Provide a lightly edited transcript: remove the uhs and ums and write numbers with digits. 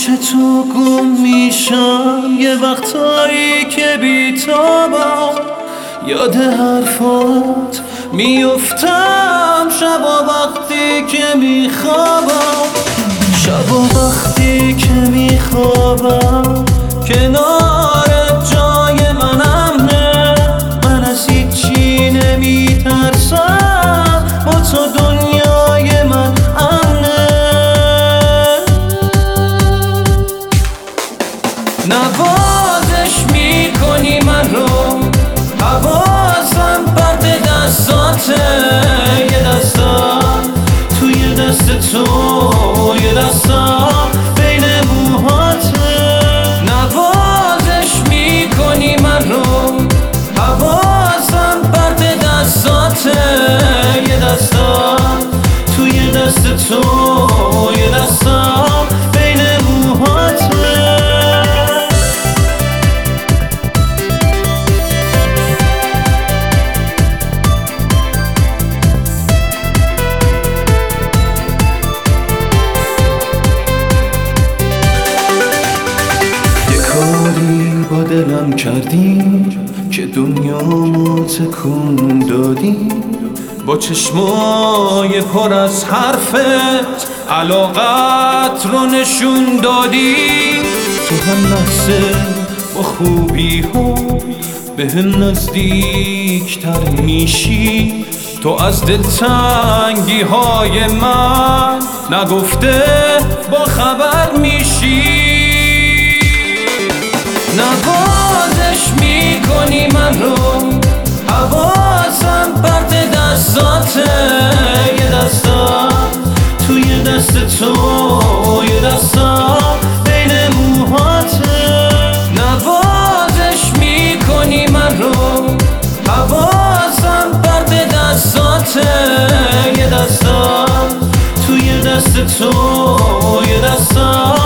پیش تو گم میشم یه وقتایی که بیتابم، یاد حرفات میفتم شبا وقتی که میخوابم، شبا وقتی که میخوابم کنارت جای من امنه، من از هیچی نمیترسم با تو دنیای من امنه. نوازش میکنی من رو، حواسم پرت دستاته، یه دستم توی دست تو، یه دستم بین موهاته. نوازش میکنی من رو، حواسم پرت دستاته، یه دستم توی دست تو، یه دستم بین موهاته. با دلم کردی که دنیامو تکون دادی، با چشمای پر از حرفت علاقت رو نشون دادی. تو هم لحظه با خوبی ها به هم نزدیکتر میشی، تو از دلتنگی های من نگفته با خبر میشی. نوازش میکنی من رو، حواسم پرت دستاته، یه دستم توی دست تو، یه دستم بین موهاته. نوازش میکنی من رو، حواسم پرت دستاته، یه دستم توی دست تو، یه دستم